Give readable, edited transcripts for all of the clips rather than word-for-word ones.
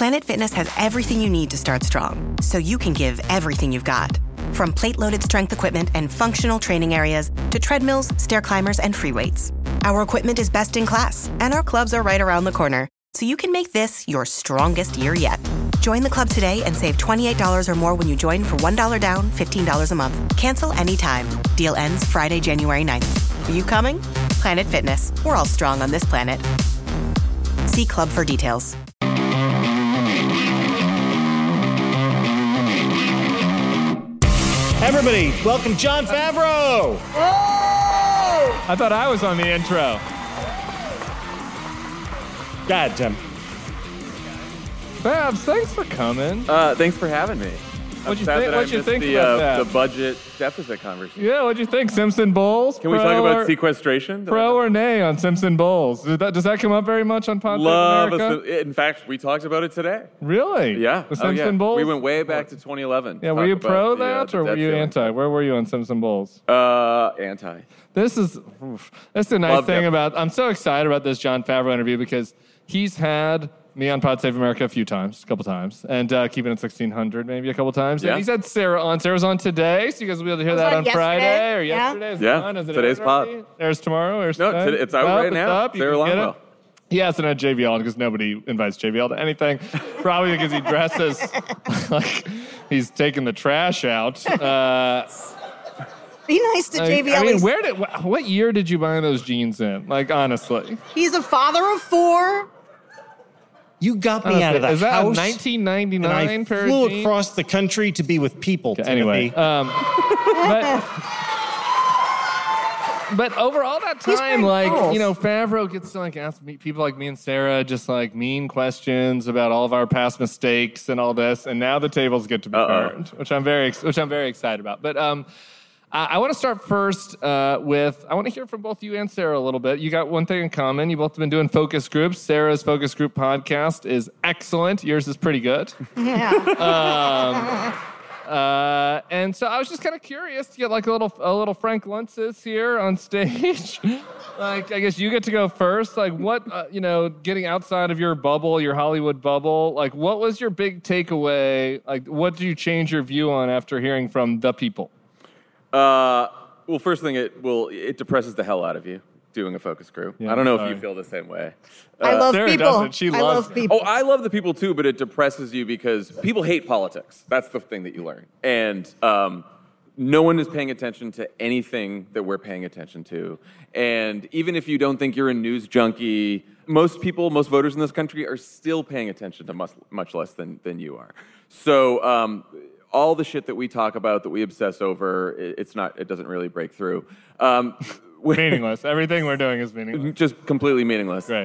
Planet Fitness has everything you need to start strong, so you can give everything you've got. From plate-loaded strength equipment and functional training areas to treadmills, stair climbers, and free weights. Our equipment is best in class, and our clubs are right around the corner, so you can make this your strongest year yet. Join the club today and save $28 or more when you join for $1 down, $15 a month. Cancel anytime. Deal ends Friday, January 9th. Are you coming? Planet Fitness. We're all strong on this planet. See club for details. Everybody, welcome Jon Favreau. Oh! I thought I was on the intro. Go ahead, Tim. Fabs, thanks for coming. Thanks for having me. What'd you think about that? The budget deficit conversation. Yeah, what'd you think? Simpson Bowls? Can we talk about sequestration? Pro or nay on Simpson Bowls? Does that come up very much on Pod Save America? In fact, we talked about it today. Really? Yeah. The Simpson Bowls? We went way back to 2011. Yeah, were you pro that or were you anti? Where were you on Simpson Bowls? Anti. This is the nice thing about, I'm so excited about this Jon Favreau interview because he's had me on Pod Save America a couple times, and Keeping It 1600 maybe a couple times. Yeah. And he's had Sarah on. Sarah's on today, so you guys will be able to hear that on Friday or yesterday. Yeah, today's pod. There's tomorrow or no, it's out right now. Sarah Longwell. He hasn't had JVL because nobody invites JVL to anything. Probably because he dresses like he's taking the trash out. Be nice to JVL. I mean, what year did you buy those jeans in? Like, honestly. He's a father of 4. You got me out of the house. Is that a 1999 and pair I of flew jeans? across the country to be with people, Anyway. Timothy. But over all that time, Favreau gets to ask people like me and Sarah just mean questions about all of our past mistakes and all this, and now the tables get to be turned, which I'm very excited about. But I want to start first I want to hear from both you and Sarah a little bit. You got one thing in common. You both have been doing focus groups. Sarah's focus group podcast is excellent. Yours is pretty good. Yeah. And so I was just kind of curious to get a little Frank Luntzes here on stage. I guess you get to go first. What, getting outside of your bubble, your Hollywood bubble, what was your big takeaway? What did you change your view on after hearing from the people? Well, first thing, it depresses the hell out of you doing a focus group. Yeah, I don't know if you feel the same way. I love Sarah people. Doesn't. She loves people. Oh, I love the people too, but it depresses you because people hate politics. That's the thing that you learn. And no one is paying attention to anything that we're paying attention to. And even if you don't think you're a news junkie, most voters in this country are still paying attention to much less than you are. So all the shit that we talk about, that we obsess over, it doesn't really break through. Meaningless. Everything we're doing is meaningless. Just completely meaningless. Right.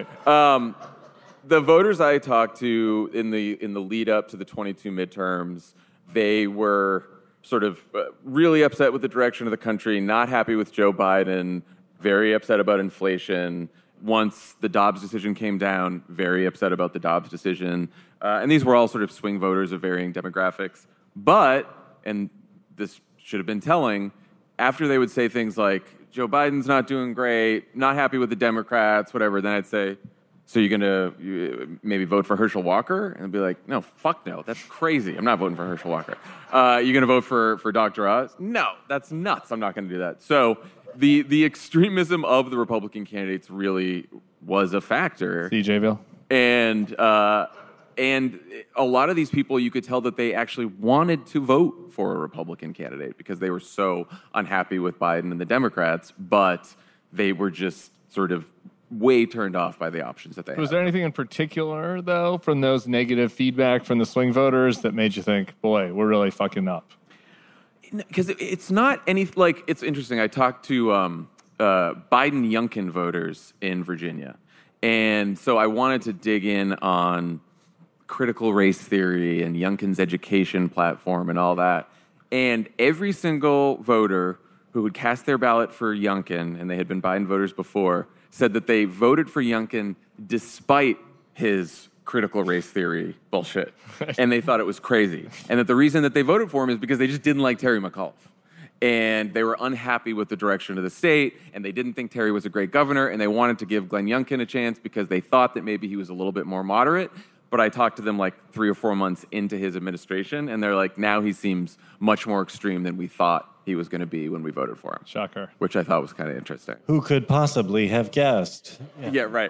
The voters I talked to in the lead up to the 22 midterms, they were sort of really upset with the direction of the country, not happy with Joe Biden, very upset about inflation. Once the Dobbs decision came down, very upset about the Dobbs decision. And these were all sort of swing voters of varying demographics. But, and this should have been telling, after they would say things like, Joe Biden's not doing great, not happy with the Democrats, whatever, then I'd say, so you're going to maybe vote for Herschel Walker? And I'd be like, no, fuck no, that's crazy. I'm not voting for Herschel Walker. You're going to vote for Dr. Oz? No, that's nuts. I'm not going to do that. So the extremism of the Republican candidates really was a factor. CJville. And a lot of these people, you could tell that they actually wanted to vote for a Republican candidate because they were so unhappy with Biden and the Democrats, but they were just sort of way turned off by the options that they had. Was there anything in particular, though, from those negative feedback from the swing voters that made you think, boy, we're really fucking up? Because it's not it's interesting. I talked to Biden-Youngkin voters in Virginia, and so I wanted to dig in on critical race theory and Youngkin's education platform and all that. And every single voter who would cast their ballot for Youngkin, and they had been Biden voters before, said that they voted for Youngkin despite his critical race theory bullshit. And they thought it was crazy. And that the reason that they voted for him is because they just didn't like Terry McAuliffe. And they were unhappy with the direction of the state, and they didn't think Terry was a great governor, and they wanted to give Glenn Youngkin a chance because they thought that maybe he was a little bit more moderate. but I talked to them like 3 or 4 months into his administration, and they're like, now he seems much more extreme than we thought he was going to be when we voted for him. Shocker. Which I thought was kind of interesting. Who could possibly have guessed? Yeah, right.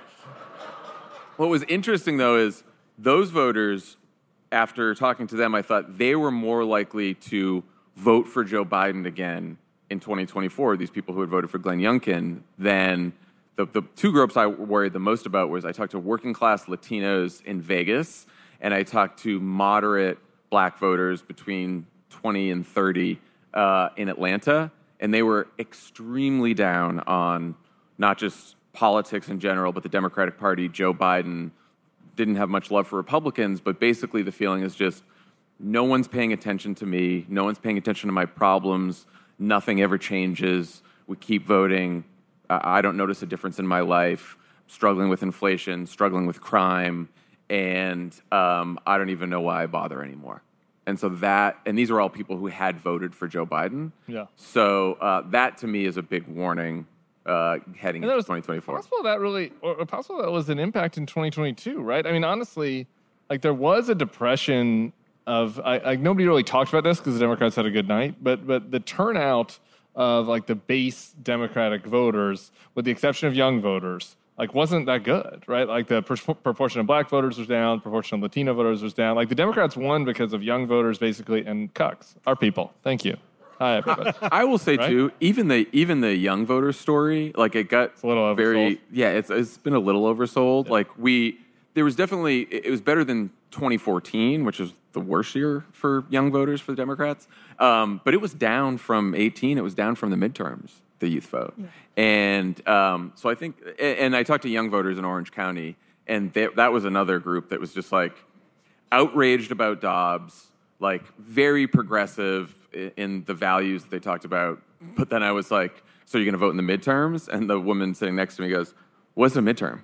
What was interesting, though, is those voters, after talking to them, I thought they were more likely to vote for Joe Biden again in 2024, these people who had voted for Glenn Youngkin, than the two groups I worried the most about was I talked to working class Latinos in Vegas, and I talked to moderate black voters between 20 and 30 in Atlanta, and they were extremely down on not just politics in general, but the Democratic Party, Joe Biden, didn't have much love for Republicans, but basically the feeling is just no one's paying attention to me, no one's paying attention to my problems, nothing ever changes, we keep voting, I don't notice a difference in my life, struggling with inflation, struggling with crime, and I don't even know why I bother anymore. And so and these are all people who had voted for Joe Biden. Yeah. So that to me is a big warning heading into 2024. Possible that was an impact in 2022, right? I mean, honestly, like there was a depression of like nobody really talked about this because the Democrats had a good night, but the turnout of like the base Democratic voters, with the exception of young voters, like wasn't that good, right? Like the proportion of black voters was down, proportion of Latino voters was down. Like the Democrats won because of young voters, basically, and cucks, our people. Thank you. Hi, everybody. I will say too, even the young voter story, like it got a little oversold. It's been a little oversold. Yeah. Like there was definitely, it was better than 2014, which was the worst year for young voters for the Democrats. But it was down from 18. It was down from the midterms, the youth vote. Yeah. And so I think, and I talked to young voters in Orange County, and that was another group that was just like outraged about Dobbs, like very progressive in the values that they talked about. But then I was like, so you're going to vote in the midterms? And the woman sitting next to me goes, what's a midterm?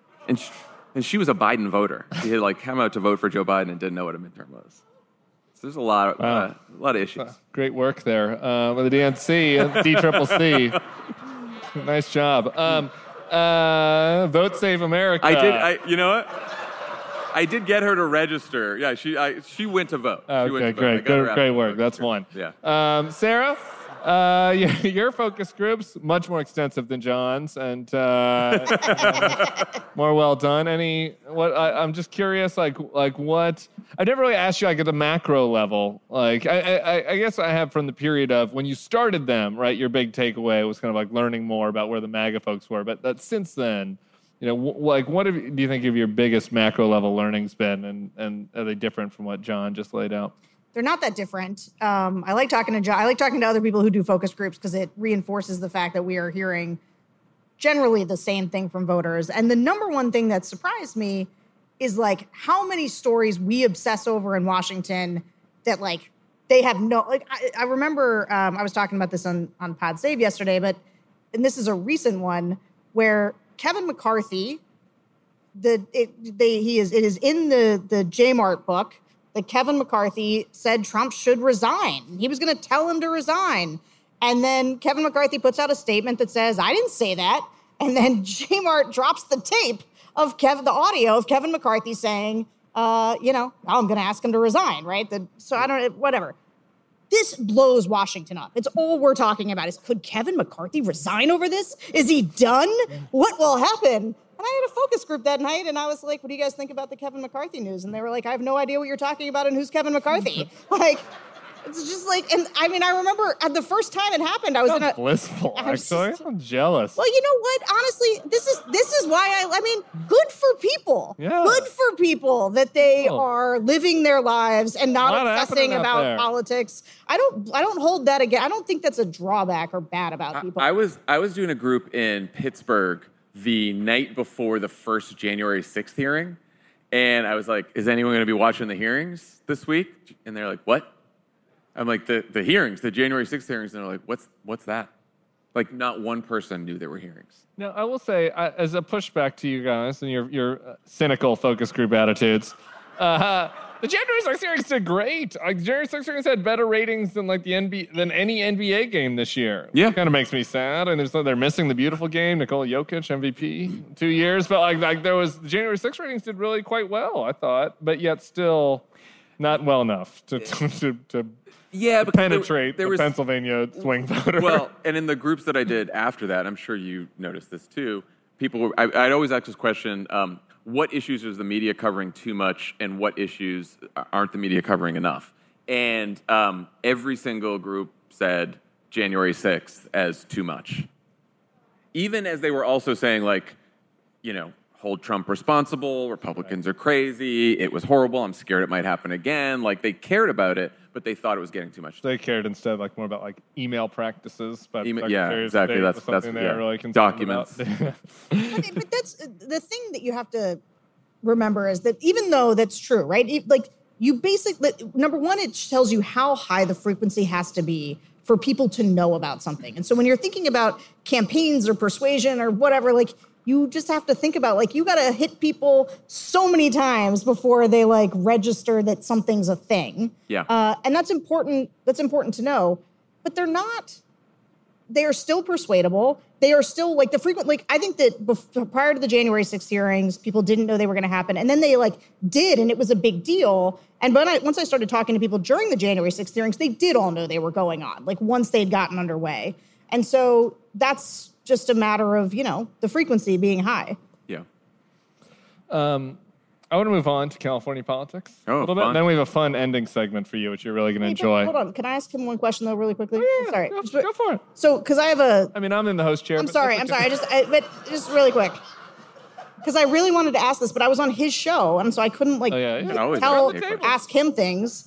And she was a Biden voter. She had like come out to vote for Joe Biden and didn't know what a midterm was. So there's a lot of issues. Great work there with the DNC, DCCC. Nice job. Vote Save America. You know what? I did get her to register. Yeah, she went to vote. Okay, great. Great work. That's one. Yeah. Sarah, your focus group's much more extensive than John's and more well done. I'm just curious, like what? I never really asked you like at the macro level. Like I guess I have from the period of when you started them, right? Your big takeaway was kind of like learning more about where the MAGA folks were. But since then, you know, what do you think of your biggest macro level learnings been, and are they different from what John just laid out? They're not that different. I like talking to John. I like talking to other people who do focus groups because it reinforces the fact that we are hearing generally the same thing from voters. And the number one thing that surprised me is like how many stories we obsess over in Washington that like they have no, like I remember I was talking about this on Pod Save yesterday, and this is a recent one where Kevin McCarthy, it is in the J-Mart book that Kevin McCarthy said Trump should resign. He was going to tell him to resign. And then Kevin McCarthy puts out a statement that says, I didn't say that. And then J-Mart drops the tape of the audio of Kevin McCarthy saying, I'm going to ask him to resign, right? Whatever. This blows Washington up. It's all we're talking about is, could Kevin McCarthy resign over this? Is he done? What will happen? And I had a focus group that night, and I was like, what do you guys think about the Kevin McCarthy news? And they were like, I have no idea what you're talking about and who's Kevin McCarthy. Like, it's just like, and I mean, I remember at the first time it happened, I was blissful, actually. I'm jealous. Well, you know what? Honestly, this is why I mean, good for people. Yeah. Good for people that they are living their lives and not obsessing about politics. I don't hold that again. I don't think that's a drawback or bad about people. I was doing a group in Pittsburgh the night before the first January 6th hearing, and I was like, is anyone going to be watching the hearings this week? And they're like, what? I'm like, the hearings, the January 6th hearings, and they're like, what's that? Like, not one person knew there were hearings. Now, I will say, as a pushback to you guys and your cynical focus group attitudes, The January 6th hearings did great. Like, January 6th hearings had better ratings than like than any NBA game this year. Yeah. Kind of makes me sad. And they're missing the beautiful game. Nikola Jokic, MVP, 2 years. But like there was, the January 6th ratings did really quite well, I thought. But yet still not well enough to penetrate the Pennsylvania swing voter. Well, and in the groups that I did after that, I'm sure you noticed this too, I'd always ask this question, what issues is the media covering too much and what issues aren't the media covering enough? And every single group said January 6th as too much. Even as they were also saying, like, hold Trump responsible, Republicans are crazy, it was horrible, I'm scared it might happen again. Like, they cared about it, but they thought it was getting too much. They cared instead like more about like email practices. But yeah, exactly. That's really documents. But that's the thing that you have to remember is that even though that's true, right? Like you basically, number one, it tells you how high the frequency has to be for people to know about something. And so when you're thinking about campaigns or persuasion or whatever, like you just have to think about like you got to hit people so many times before they like register that something's a thing. Yeah. And that's important. That's important to know. But they're not. They are still persuadable. They are still like the frequent. Like I think that prior to the January 6th hearings, people didn't know they were going to happen, and then they like did, and it was a big deal. And once I started talking to people during the January 6th hearings, they did all know they were going on. Like once they'd gotten underway, and so that's just a matter of, the frequency being high. Yeah. I want to move on to California politics a little bit. And then we have a fun ending segment for you, which you're really going to enjoy. Hold on. Can I ask him one question, though, really quickly? Oh, yeah, sorry. Go for it. So, because I have I'm in the host chair. I'm sorry. But just really quick. Because I really wanted to ask this, but I was on his show, and so I couldn't, ask him things.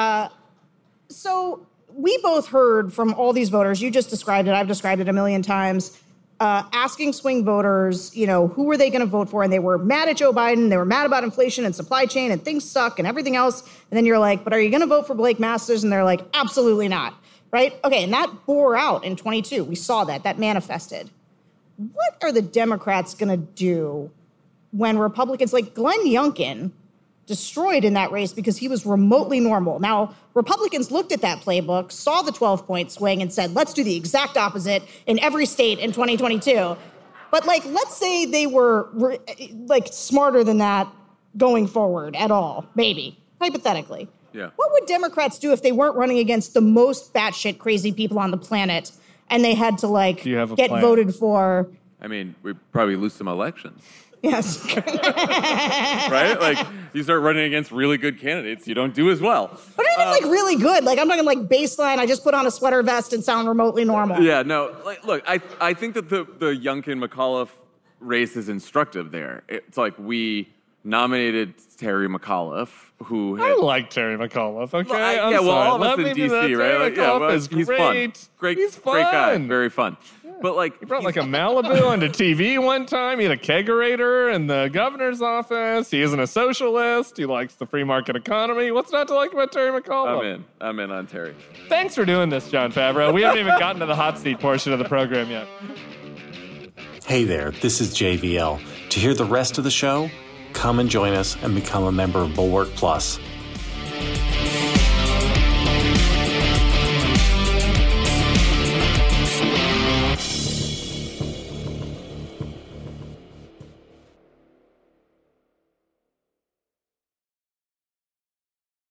So we both heard from all these voters. You just described it. I've described it a million times. Asking swing voters, who were they going to vote for? And they were mad at Joe Biden. They were mad about inflation and supply chain and things suck and everything else. And then you're like, but are you going to vote for Blake Masters? And they're like, absolutely not. Right? Okay. And that bore out in 22. We saw that manifested. What are the Democrats going to do when Republicans like Glenn Youngkin destroyed in that race because he was remotely normal? Now, Republicans looked at that playbook, saw the 12-point swing, and said, let's do the exact opposite in every state in 2022. But, let's say they were, smarter than that going forward at all, maybe, hypothetically. Yeah. What would Democrats do if they weren't running against the most batshit crazy people on the planet and they had to, get voted for? I mean, we'd probably lose some elections. Yes. Right? Like, you start running against really good candidates, you don't do as well. But even, really good. Like, I'm talking, baseline, I just put on a sweater vest and sound remotely normal. Yeah, no. Look, I think that the Youngkin-McAuliffe race is instructive there. It's like we nominated Terry McAuliffe, who had... I like Terry McAuliffe, okay? All of us in D.C., right? He's fun. He's fun. Great guy. Very fun. But he brought a Malibu onto TV one time. He had a kegerator in the governor's office. He isn't a socialist. He likes the free market economy. What's not to like about Terry McAuliffe? I'm in on Terry. Thanks for doing this, Jon Favreau. We haven't even gotten to the hot seat portion of the program yet. Hey there, this is JVL. To hear the rest of the show, come and join us and become a member of Bulwark Plus.